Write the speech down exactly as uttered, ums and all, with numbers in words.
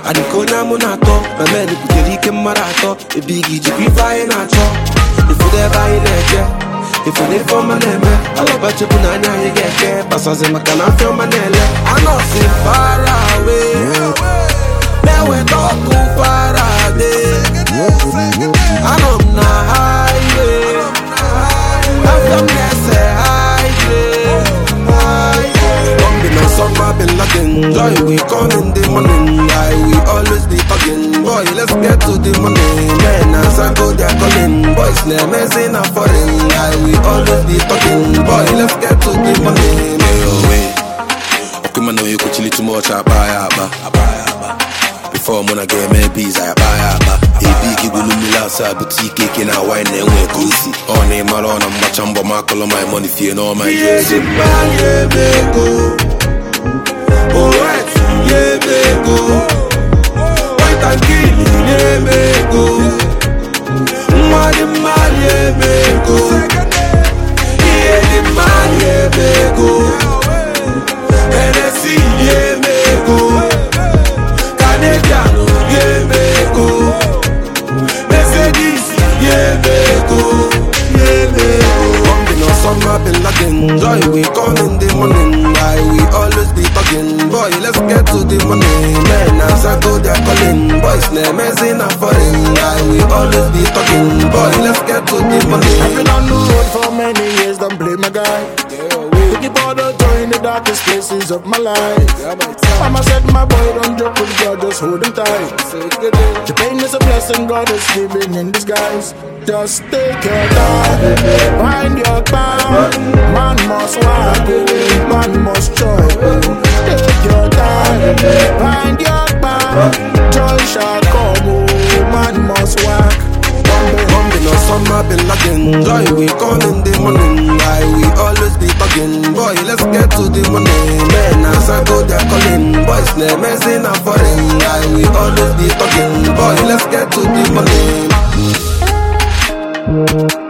Adikonya munato, my man kutelike marato, a biggie jipi fire nacho. If you never in a if you live for my name, I love about you punanya you get care. Passes in my canal from my name. I know see far away. Now we talk too far away. I know na highway. I'm from there say highway. Don't be no summer been looking. Joy we come in the morning. I we always be talking. Boy, let's get to the money. Man, as I go there calling. Boys name is in a foreign. I we always be talking. Boy, let's get to the money. Okay, man, know you could chill too much. I buy up. Before I'm gonna get me bees, I buy up. A big will me outside boutique cake and I wine and we go see. On a maron, I'm watching but my color my money for no my yes. Oh, right, yeah, go. White and kill, yeah, go. Money, money, yeah, go. Yeah, the money, yeah, go. And I see, yeah, go. Canadian, yeah, go. Mercedes, yeah, go. Yeah, go. Bumping on summer, been looking. Joy, we come in the morning. I we always be talking. Boy, let's get to the money. Man, as I go there calling. Boys name is in a foreign. I we always be talking. Boy, let's get to the money. I've been on the road for many years, don't blame my guy. With the border in the darkest places of my life. Mama said my boy don't joke with God, just hold him tight. The pain is a blessing, God is giving in disguise. Just take your time, find your time. Man must walk, man must try. Take your time, find your time. Joy shall come, man must walk. Bumping on summer, been looking. Joy, we come in the morning. I we always be talking. Boy, let's get to the money. Man, as I go there calling. Boys name is in a foreign. I we always be talking. Boy, let's get to the money.